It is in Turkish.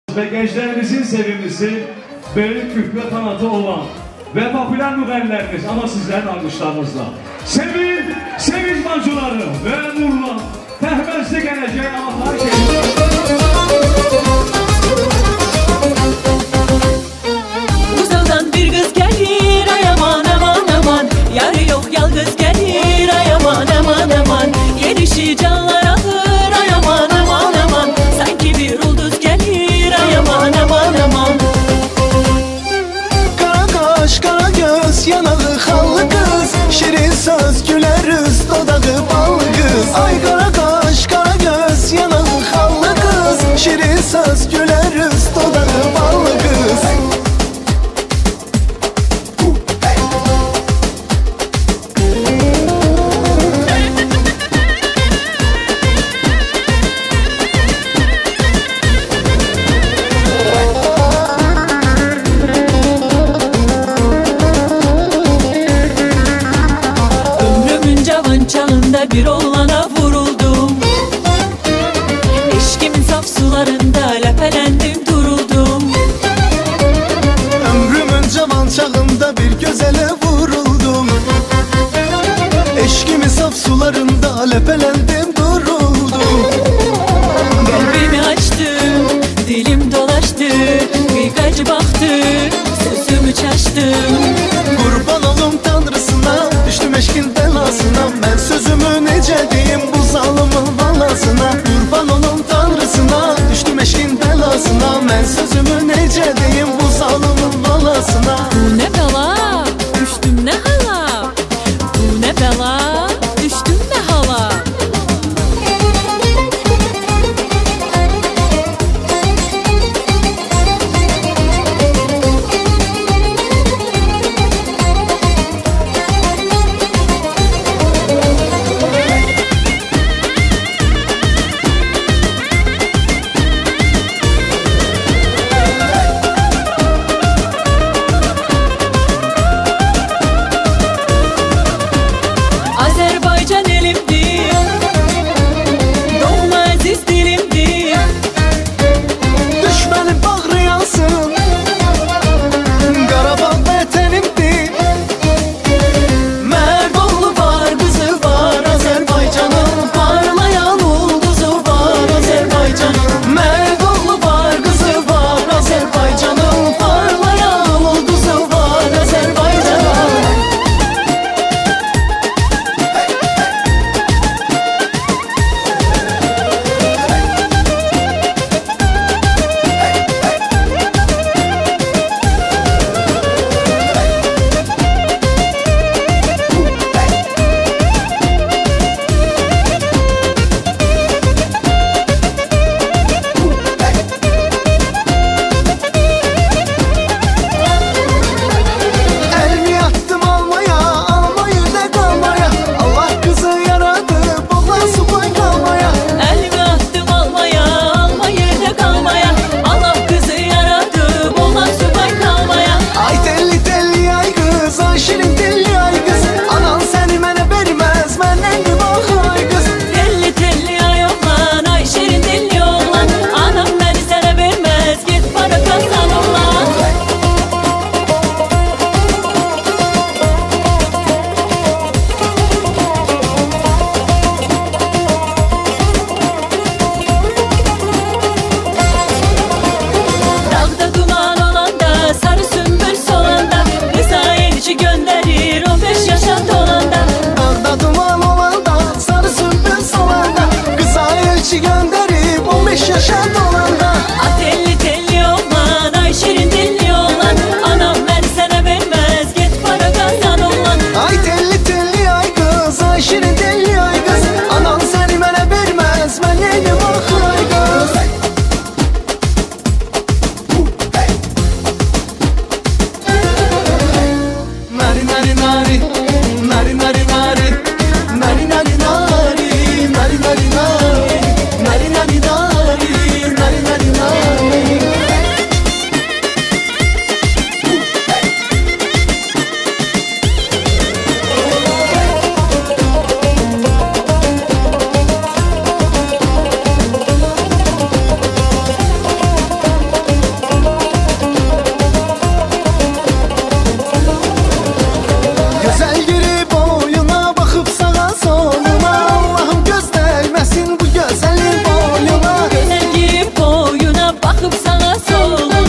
Ve gençlerimizin sevimlisi, böyük küfre tanatı olan ve popüler müğənnilərimiz, ama sizlerin alkışlarınızla Sevinç Mancuları ve Nurlan Təhməzli gələcək anahtar Uzaqdan bir qız gəlir, ay aman aman aman, yarı yox yalqız gəlir, ay aman aman aman, yerişi canlar alır, ay aman aman aman, sanki bir ulduz gəlir, ay aman aman aman. Kara kaş, kara göz, yanağı xallı kız, şirin söz, güler üz, dodağı ballı kız. Ay kara kaş, kara göz, yanağı xallı kız, şirin söz, güler üz, dodağı ballı kız. Çağında bir oğlana vuruldum, eşkimin saf sularında lepelendim duruldum. Ömrümün cavan çağında bir gözele vuruldum, eşkimin saf sularında lepelendim duruldum. Kalbimi açtım, dilim dolaştı, birkaç baktı, sözümü çaştım. Kurban olum tanrısına, düştüm eşkin belasına. Ben sözümü nece diyeyim bu zalimin valasına. Kurban olum tanrısına, düştüm eşkin belasına. Ben sözümü nece diyeyim bu zalimin valasına. Bu ne bela, düştüm ne hala. Bu ne bela, düştüm ne hala. Azerbaycan elimdir, doğma aziz dilimdir. Düşmenin bağrı yansın, Qarabağ vətənimdir. Mərd oğlu var, qızı var, Azərbaycanın parlayan ulduzu var, Azərbaycanın. Mərd oğlu var, qızı var, Azərbaycanın parlayan ulduzu var, Azərbaycanın. Elmi attım almaya, almayı da kalmaya. Allah kızı yaradı, boğaz subay kalmaya. Əlimi attım almaya, almayı da qalmaya. Allah qızı yaradı, boğaz subay qalmaya. Ay telli telli ay kız, ay şirin telli ay kız. Anan seni mənə verməz, məndən bir bax ay kız. Telli telli ay oğlan, ay şirin telli oğlan. Anam məni sənə verməz, get para kazan oğlan. Dağda duman olanda, sarı sümbül solanda, Rıza elçi gönderir 15 yaşa dolanda. Dağda duman olanda, sarı sümbül solanda, kıza elçi gönderip 15 yaşa dolanda. A telli telli oğlan, ay şirin telli oğlan. Anam beni sana vermez, git para kazan oğlan. Ay telli telli ay kız, ay şirin telli ay kız. Anan seni mənə verməz, mən neydi bax ay kız. Nari nari nari, nari nari nari, nari nari nari, nari nari nari, nari nari nari, bakıp sana soluna